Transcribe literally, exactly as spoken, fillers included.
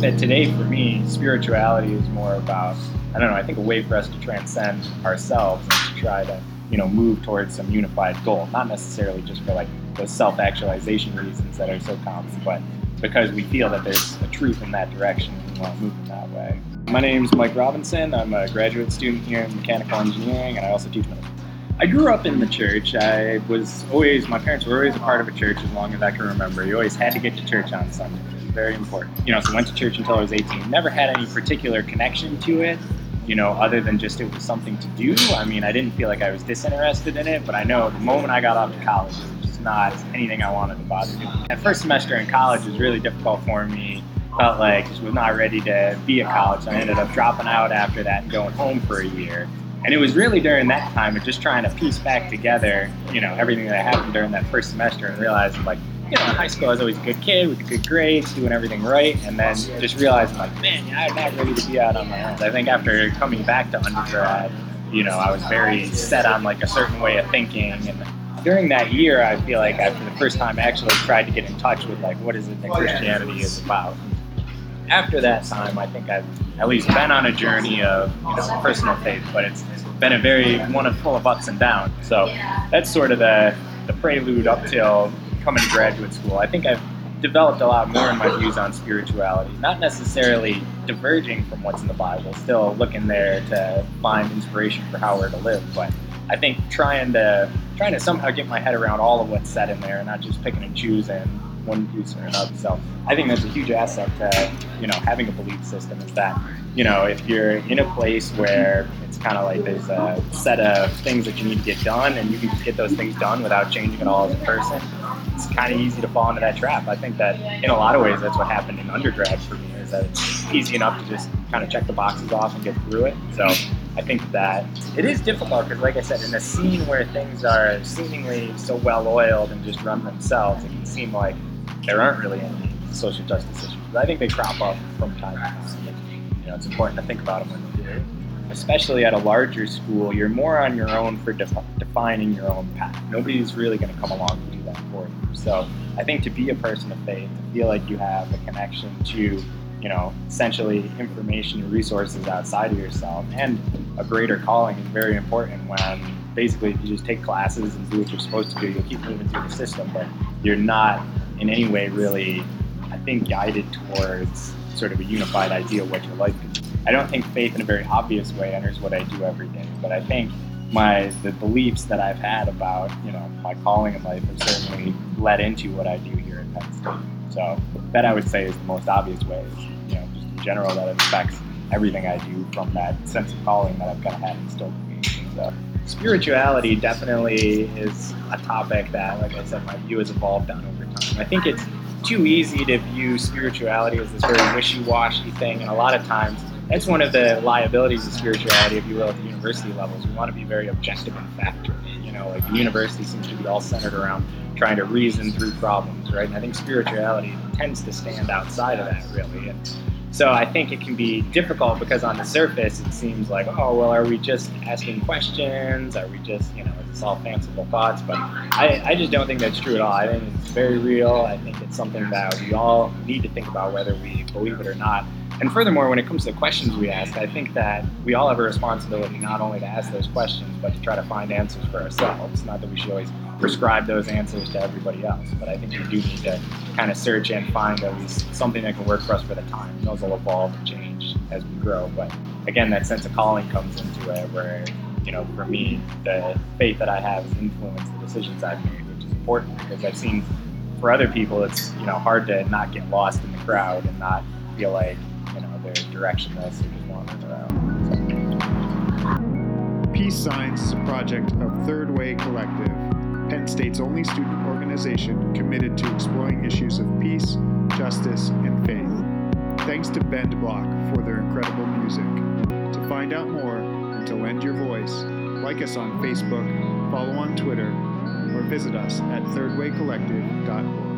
think that today, for me, spirituality is more about, I don't know, I think a way for us to transcend ourselves and to try to, you know, move towards some unified goal. Not necessarily just for like those self-actualization reasons that are so common, but because we feel that there's a truth in that direction and we want to move in that way. My name's Mike Robinson. I'm a graduate student here in mechanical engineering, and I also teach middle school. I grew up in the church. I was always, my parents were always a part of a church as long as I can remember. You always had to get to church on Sunday. It was very important. You know, so I went to church until I was eighteen. Never had any particular connection to it, you know, other than just it was something to do. I mean, I didn't feel like I was disinterested in it, but I know the moment I got off to college, it was just not anything I wanted to bother doing. That first semester in college was really difficult for me. Felt like I just was not ready to be at college. So I ended up dropping out after that and going home for a year. And it was really during that time of just trying to piece back together, you know, everything that happened during that first semester and realizing, like, you know, in high school I was always a good kid with the good grades, doing everything right, and then just realizing, like, man, yeah, I'm not ready to be out on my own. I think after coming back to undergrad, you know, I was very set on, like, a certain way of thinking, and during that year, I feel like I, for the first time, actually tried to get in touch with, like, what is it that Christianity is about. After that time, I think I've at least been on a journey of, you know, personal faith, but it's been a very one of full of ups and downs. So that's sort of the, the prelude up till coming to graduate school. I think I've developed a lot more in my views on spirituality, not necessarily diverging from what's in the Bible, still looking there to find inspiration for how we're to live, but I think trying to trying to somehow get my head around all of what's said in there, not just picking and choosing one piece or another. So I think that's a huge asset to, you know, having a belief system, is that, you know, if you're in a place where it's kind of like there's a set of things that you need to get done and you can just get those things done without changing at all as a person, it's kind of easy to fall into that trap. I think that in a lot of ways that's what happened in undergrad for me, is that it's easy enough to just kind of check the boxes off and get through it. So I think that it is difficult because, like I said, in a scene where things are seemingly so well-oiled and just run themselves, it can seem like there aren't really any social justice issues. But I think they crop up from time to time. You know, it's important to think about them when you do. Especially at a larger school, you're more on your own for def- defining your own path. Nobody's really going to come along and do that for you. So I think to be a person of faith, to feel like you have a connection to, you know, essentially information and resources outside of yourself and a greater calling is very important. When basically if you just take classes and do what you're supposed to do, you'll keep moving through the system, but you're not in any way really, I think, guided towards sort of a unified idea of what your life can be. I don't think faith in a very obvious way enters what I do every day, but I think my the beliefs that I've had about, you know, my calling in life have certainly led into what I do here at Penn State. So that I would say is the most obvious way, is, you know, just in general that it affects everything I do from that sense of calling that I've kind of had instilled in me. So spirituality definitely is a topic that, like I said, my view has evolved on over time. I think it's too easy to view spirituality as this very wishy-washy thing, and a lot of times that's one of the liabilities of spirituality, if you will, at the university levels. We want to be very objective and factual. You know, like the university seems to be all centered around trying to reason through problems, right? And I think spirituality tends to stand outside of that, really. And so I think it can be difficult because on the surface it seems like, oh, well, are we just asking questions? Are we just, you know, is this all fanciful thoughts? But I, I just don't think that's true at all. I think it's very real. I think it's something that we all need to think about whether we believe it or not. And furthermore, when it comes to the questions we ask, I think that we all have a responsibility not only to ask those questions, but to try to find answers for ourselves. Not that we should always prescribe those answers to everybody else, but I think we do need to kind of search and find at least something that can work for us for the time. And those will evolve and change as we grow. But again, that sense of calling comes into it where, you know, for me, the faith that I have has influenced the decisions I've made, which is important because I've seen for other people, it's, you know, hard to not get lost in the crowd and not feel like, you know, they're directionless or just wandering around. So. Peace Signs is a project of Third Way Collective, Penn State's only student organization committed to exploring issues of peace, justice, and faith. Thanks to Bend Block for their incredible music. To find out more and to lend your voice, like us on Facebook, follow on Twitter, or visit us at third way collective dot org.